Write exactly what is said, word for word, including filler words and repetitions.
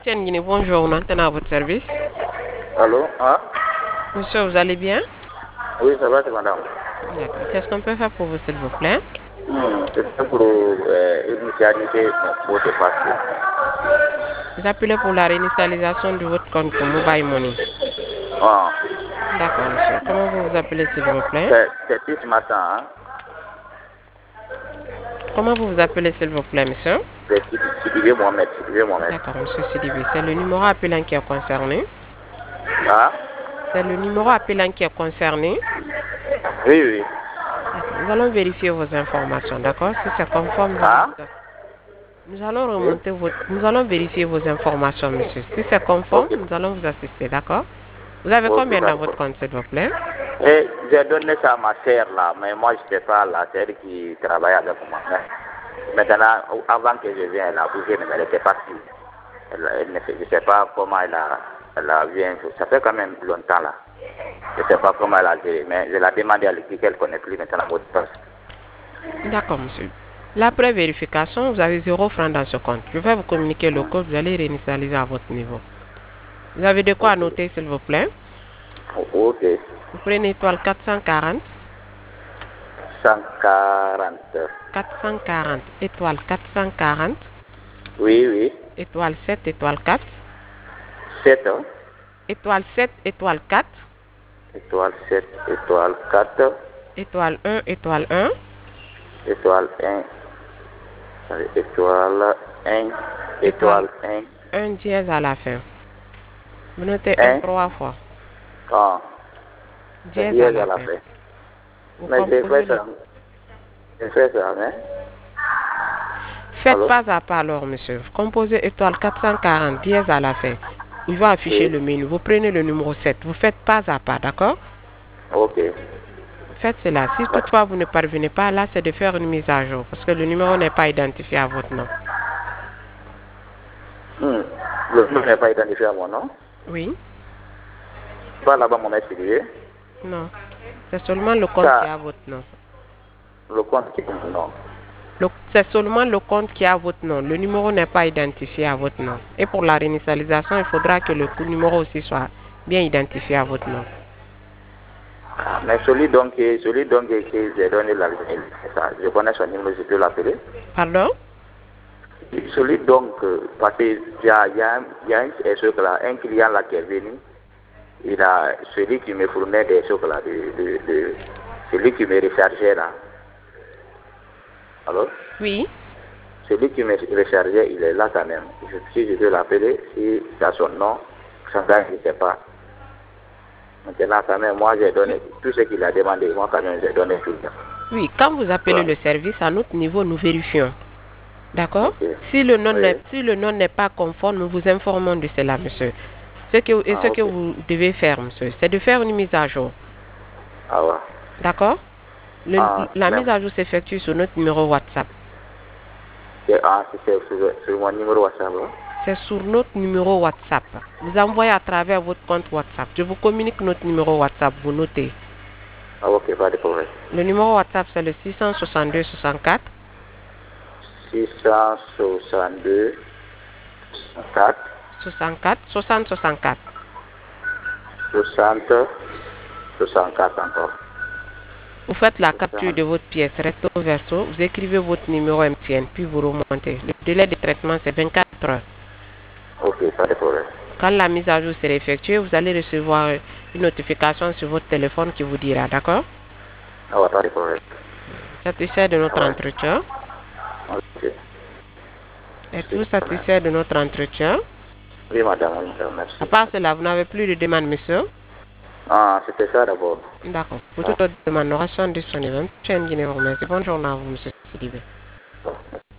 Tiens, Guinée, bonjour, maintenant à votre service. Allô? Ah? Monsieur, vous allez bien? Oui, ça va, c'est madame. D'accord. Qu'est-ce qu'on peut faire pour vous, s'il vous plaît? Hmm, c'est pour euh, initialiser mon mot de passe. Vous appelez pour la réinitialisation de votre compte pour Mobile Money. Ah, D'accord, monsieur. Comment vous vous appelez, s'il vous plaît? c'est c'est depuis ce matin, hein? Comment vous vous appelez, s'il vous plaît, monsieur? C'est Sidibé Mohamed, Sidibé Mohamed. D'accord, monsieur Sidibi. C'est le numéro appelant qui est concerné. Ah? C'est le numéro appelant qui est concerné. Oui, oui. D'accord. Nous allons vérifier vos informations, d'accord? Si c'est conforme, nous allons Ah? vous... Nous allons Oui? remonter votre... Nous allons vérifier vos informations, monsieur. Si c'est conforme, Ok. nous allons vous assister, d'accord? Vous avez Ok, combien pas dans de votre problème. compte, s'il vous plaît? Et j'ai donné ça à ma sœur là, mais moi je ne sais pas là, c'est elle qui travaille avec moi. Mais maintenant, avant que je vienne, elle a bougé, mais elle n'était pas sûre. Elle, elle ne sait- je ne sais pas comment elle a, elle a bien, ça fait quand même longtemps là. Je ne sais pas comment elle a géré, mais je l'ai demandé à l'équipe qu'elle ne connaît plus maintenant la mot de passe. D'accord, monsieur. Après vérification, vous avez zéro franc dans ce compte. Je vais vous communiquer le code, vous allez réinitialiser à votre niveau. Vous avez de quoi Ok. noter, s'il vous plaît? Ok. Vous prenez étoile quatre cent quarante, cent quarante. quatre cent quarante, étoile quatre cent quarante, Oui, oui. étoile sept, étoile quatre, sept. Hein? étoile sept, étoile quatre, Étoile sept, étoile quatre, étoile un, étoile un, étoile un, étoile un, étoile étoile un, un dièse à la fin. Vous notez un un. trois fois, Ah, c'est dièse à dièse la à la fin. fin. Vous Mais j'ai composez fait le... ça. J'ai fait ça, hein? Faites Allô? pas à pas alors, monsieur. Vous composez étoile quatre cent quarante, dièse à la fin. Il va afficher Oui. le menu. Vous prenez le numéro sept. Vous faites pas à pas, d'accord? Ok. Faites cela. Si Ouais. toutefois vous ne parvenez pas, là, c'est de faire une mise à jour parce que le numéro n'est pas identifié à votre nom. Hmm. Le nom n'est pas identifié à mon nom. Oui? Pas là-bas mon escalier. Non. C'est seulement le compte qui Ça, a votre nom. le compte qui est mon nom. Le- C'est seulement le compte qui a votre nom. Le numéro n'est pas identifié à votre nom. Et pour la réinitialisation, il faudra que le numéro aussi soit bien identifié à votre nom. Mais celui donc, qui- celui donc que j'ai donné la c'est ça. Je connais son numéro, je peux l'appeler. Pardon? Celui donc, euh, parce qu'il y a, il y a, un- il y a un, un chocolat, un client là qui est venu, il a celui qui me fournait des chocolats, de, de, de, celui qui me rechargeait là. Alors, Oui? celui qui me rechargeait, il est là quand même. Je, si je peux l'appeler, si c'est à son nom, son gars, je ne sais pas. Maintenant, quand même, moi j'ai donné tout ce qu'il a demandé, moi quand même j'ai donné tout. Oui, quand vous appelez Voilà. le service, à notre niveau, nous vérifions. D'accord? Ok. Si le nom n'est Oui. si le nom n'est pas conforme, nous vous informons de cela, monsieur. Ce que, et Ah, ce que ok. vous devez faire, monsieur, c'est de faire une mise à jour. Ah ouais. D'accord? Le- Ah, la même, mise à jour s'effectue sur notre numéro WhatsApp. c'est ah, si c'est sur, sur mon numéro WhatsApp. Hein? C'est sur notre numéro WhatsApp. Vous envoyez à travers votre compte WhatsApp. Je vous communique notre numéro WhatsApp. Vous notez. Ah, ok, pas de problème. Le numéro WhatsApp, c'est le six cent soixante-deux soixante-quatre six cent soixante-deux, quatre, soixante-quatre soixante soixante-quatre. soixante, soixante-quatre encore. Vous faites la capture soixante. de votre pièce recto verso, vous écrivez votre numéro M T N, puis vous remontez. Le délai de traitement, c'est vingt-quatre heures. Ok, pas de problème. Quand la mise à jour sera effectuée, vous allez recevoir une notification sur votre téléphone qui vous dira, d'accord? Ah ouais, pas de problème. Satisfait de Ah notre ouais. entretien? Ok. Êtes-vous Super. satisfait de notre entretien? Oui, madame, madame, À merci. part cela, vous n'avez plus de demande, monsieur? Ah, c'était ça d'abord. D'accord. Pour Ah. toute autre demande, nous restons disponibles. Chaîne Guinée vous remercie. Bonne journée à vous, monsieur Sidibé.